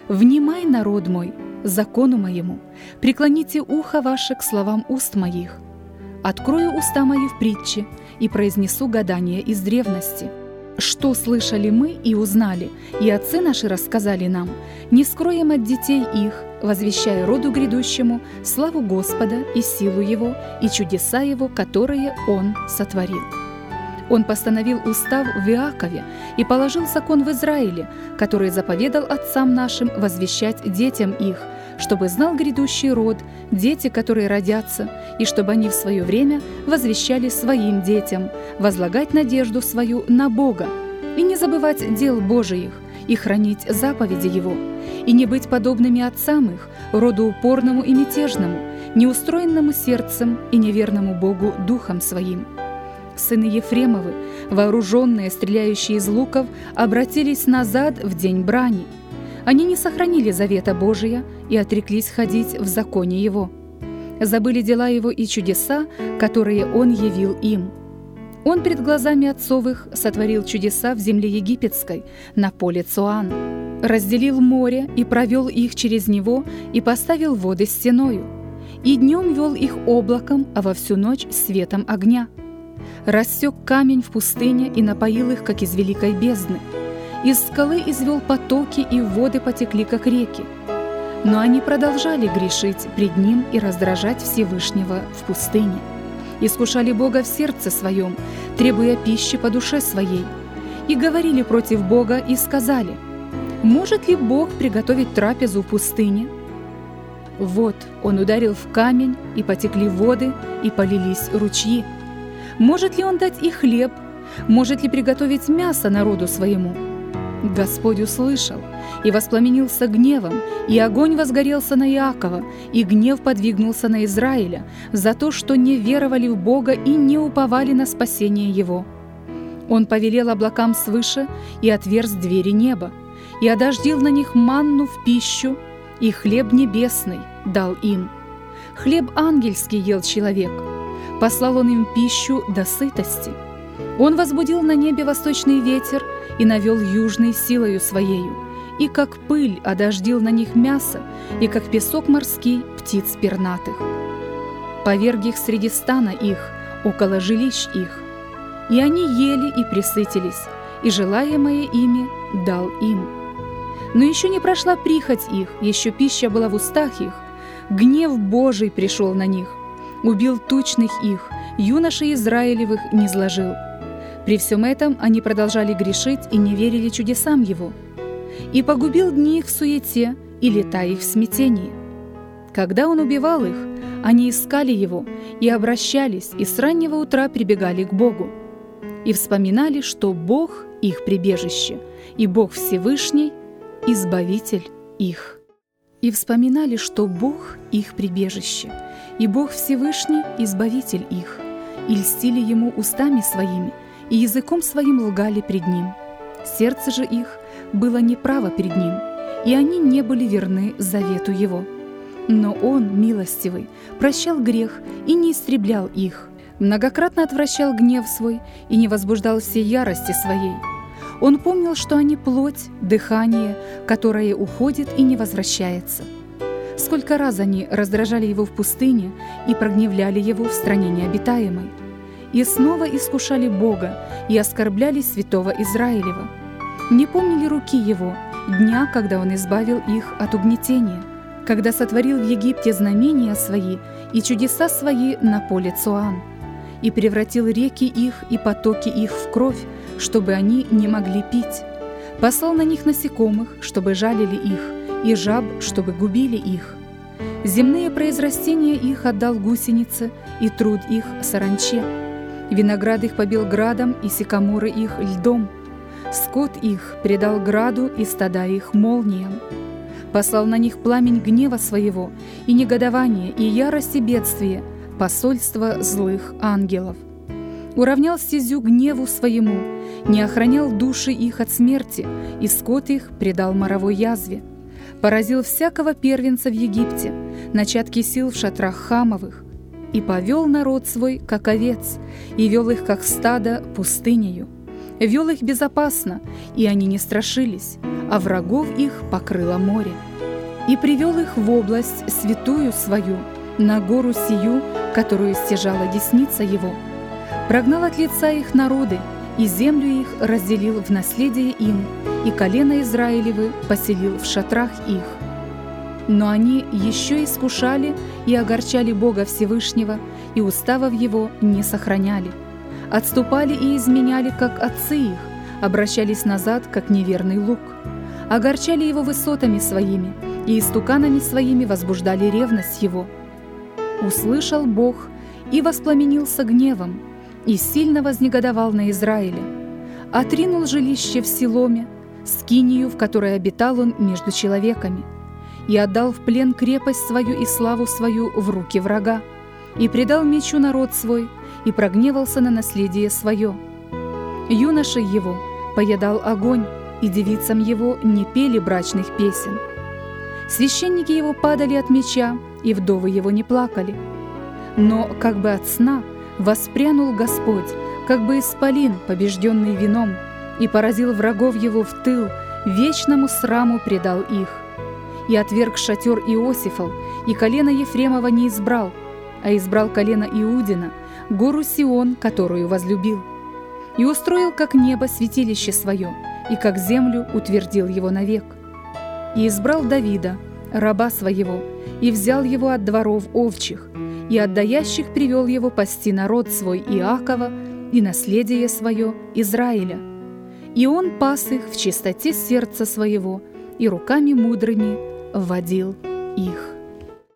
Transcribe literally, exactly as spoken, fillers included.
«Внимай, народ мой, закону моему, преклоните ухо ваше к словам уст моих. Открою уста мои в притче и произнесу гадание из древности. Что слышали мы и узнали, и отцы наши рассказали нам, не скроем от детей их, возвещая роду грядущему славу Господа и силу Его, и чудеса Его, которые Он сотворил. Он постановил устав в Иакове и положил закон в Израиле, который заповедал отцам нашим возвещать детям их, чтобы знал грядущий род, дети, которые родятся, и чтобы они в свое время возвещали своим детям, возлагать надежду свою на Бога, и не забывать дел Божиих, и хранить заповеди Его, и не быть подобными отцам их, роду упорному и мятежному, неустроенному сердцем и неверному Богу духом своим. Сыны Ефремовы, вооруженные, стреляющие из луков, обратились назад в день брани. Они не сохранили завета Божия и отреклись ходить в законе Его. Забыли дела Его и чудеса, которые Он явил им. Он пред глазами отцовых сотворил чудеса в земле египетской, на поле Цоан. Разделил море и провел их через него, и поставил воды стеною. И днем вел их облаком, а во всю ночь светом огня. Рассек камень в пустыне и напоил их, как из великой бездны. Из скалы извел потоки, и воды потекли, как реки. Но они продолжали грешить пред Ним и раздражать Всевышнего в пустыне. Искушали Бога в сердце своем, требуя пищи по душе своей. И говорили против Бога и сказали: «Может ли Бог приготовить трапезу в пустыне?» Вот Он ударил в камень, и потекли воды, и полились ручьи. Может ли Он дать и хлеб? Может ли приготовить мясо народу своему? Господь услышал и воспламенился гневом, и огонь возгорелся на Иакова, и гнев подвигнулся на Израиля за то, что не веровали в Бога и не уповали на спасение Его. Он повелел облакам свыше и отверз двери неба, и одождил на них манну в пищу, и хлеб небесный дал им. Хлеб ангельский ел человек, послал он им пищу до сытости. Он возбудил на небе восточный ветер и навел южной силою своею, и как пыль одождил на них мясо, и как песок морский птиц пернатых. Поверг их среди стана их, около жилищ их. И они ели и пресытились, и желаемое ими дал им. Но еще не прошла прихоть их, еще пища была в устах их. Гнев Божий пришел на них, убил тучных их, юношей Израилевых низложил. При всем этом они продолжали грешить и не верили чудесам Его. И погубил дни их в суете, и лета их в смятении. Когда Он убивал их, они искали Его и обращались, и с раннего утра прибегали к Богу. И вспоминали, что Бог — их прибежище, и Бог Всевышний — Избавитель их. И вспоминали, что Бог — их прибежище, и Бог Всевышний — Избавитель их, и льстили Ему устами своими, и языком своим лгали пред Ним. Сердце же их было неправо пред Ним, и они не были верны завету Его. Но Он, милостивый, прощал грех и не истреблял их, многократно отвращал гнев свой и не возбуждал всей ярости своей. Он помнил, что они плоть, дыхание, которое уходит и не возвращается. Сколько раз они раздражали Его в пустыне и прогневляли Его в стране необитаемой. И снова искушали Бога и оскорбляли святого Израилева. Не помнили руки Его, дня, когда Он избавил их от угнетения, когда сотворил в Египте знамения Свои и чудеса Свои на поле Цоан, и превратил реки их и потоки их в кровь, чтобы они не могли пить. Послал на них насекомых, чтобы жалили их, и жаб, чтобы губили их. Земные произрастения их отдал гусенице, и труд их саранче. Виноград их побил градом, и сикаморы их льдом. Скот их предал граду, и стада их молниям. Послал на них пламень гнева своего, и негодование, и ярость, и бедствие, посольство злых ангелов. Уравнял стезю гневу своему, не охранял души их от смерти, и скот их предал моровой язве. Поразил всякого первенца в Египте, начатки сил в шатрах Хамовых, и повел народ свой, как овец, и вел их, как стадо, пустынею. Вел их безопасно, и они не страшились, а врагов их покрыло море. И привел их в область святую свою, на гору сию, которую стяжала десница его. Прогнал от лица их народы, и землю их разделил в наследие им, и колено Израилевы поселил в шатрах их. Но они еще искушали и огорчали Бога Всевышнего, и уставов Его не сохраняли. Отступали и изменяли, как отцы их, обращались назад, как неверный лук. Огорчали Его высотами своими, и истуканами своими возбуждали ревность Его. Услышал Бог и воспламенился гневом, и сильно вознегодовал на Израиле. Отринул жилище в Силоме, скинию, в которой обитал он между человеками, и отдал в плен крепость свою и славу свою в руки врага, и предал мечу народ свой, и прогневался на наследие свое. Юношей его поедал огонь, и девицам его не пели брачных песен. Священники его падали от меча, и вдовы его не плакали. Но как бы от сна воспрянул Господь, как бы исполин, побежденный вином, и поразил врагов его в тыл, вечному сраму предал их. И отверг шатер Иосифов, и колено Ефремова не избрал, а избрал колено Иудина, гору Сион, которую возлюбил. И устроил, как небо, святилище свое, и как землю утвердил его навек. И избрал Давида, раба своего, и взял его от дворов овчих, и от даящих привел его пасти народ свой Иакова и наследие свое Израиля. И он пас их в чистоте сердца своего, и руками мудрыми вводил их.